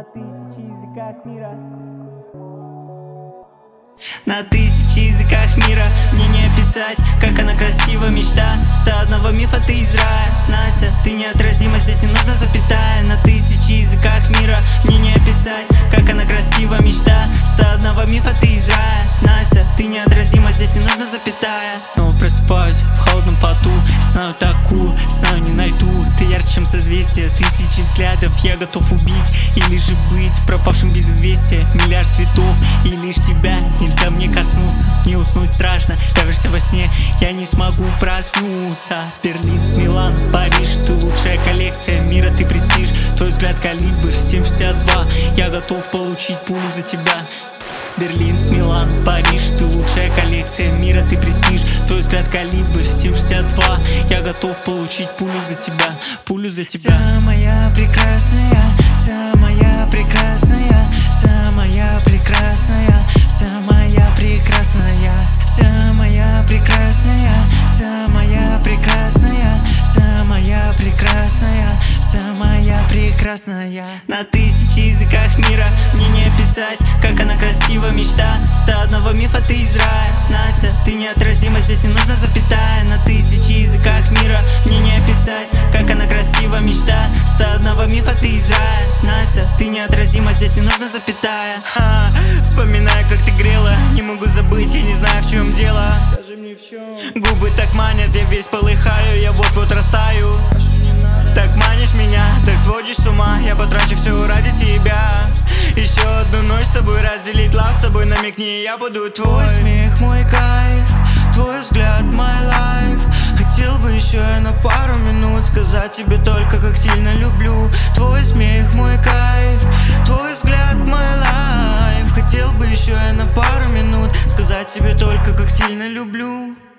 тысячи языках мира. На тысячи языках мира мне не описать, как она красива, мечта 101 мифа, ты из рая. Настя, ты неотразима, здесь не нужна запятая. На тысячи языках мира мне не описать, как она красива, мечта 101 мифа, ты из рая. Настя, ты неотразима, здесь не нужна запятая. Снова просыпаюсь в холодном поту, знаю такую, знаю не найду. Ты ярче, чем созвездие, тысячи взглядов я готов убить или же быть пропавшим без известия. Миллиард цветов и лишь тебя нельзя мне коснуться. Не уснуть страшно, давишься во сне, я не смогу проснуться. Берлин, Милан, Париж, ты лучшая коллекция мира, ты престиж. Твой взгляд калибр 7,62, я готов получить пулю за тебя. Берлин, Милан, Париж, ты лучшая коллекция мира, ты престиж. Твой взгляд калибр 7,62, я готов получить пулю за тебя, пулю за тебя. Самая прекрасная, самая прекрасная, самая прекрасная, самая прекрасная, самая прекрасная, самая прекрасная, самая прекрасная, самая прекрасная. На тысячи языках мира мне не описать, как она красива, мечта 101 мифа, ты из рая. Настя, ты неотразима, здесь не нужна запятая. На тысячи языках мира мне не описать, как она красива, мечта 101 мифа, ты из рая. Настя, ты неотразима, здесь не нужна запятая. Вспоминаю, как ты грела, не могу забыть, я не знаю, в чем дело. Скажи мне, в чем? Губы так манят, я весь полыхаю, я вот-вот растаю. Так манишь меня, так сводишь с ума, я потрачу все ради тебя. Еще одну ночь с тобой разделить, лав с тобой намекни, я буду твой. Твой смех, мой кайф, твой взгляд, my life. Хотел бы еще я на пару минут сказать тебе только, как сильно люблю. Твой смех, мой кайф, твой взгляд, my life. Хотел бы еще я на пару минут сказать тебе только, как сильно люблю.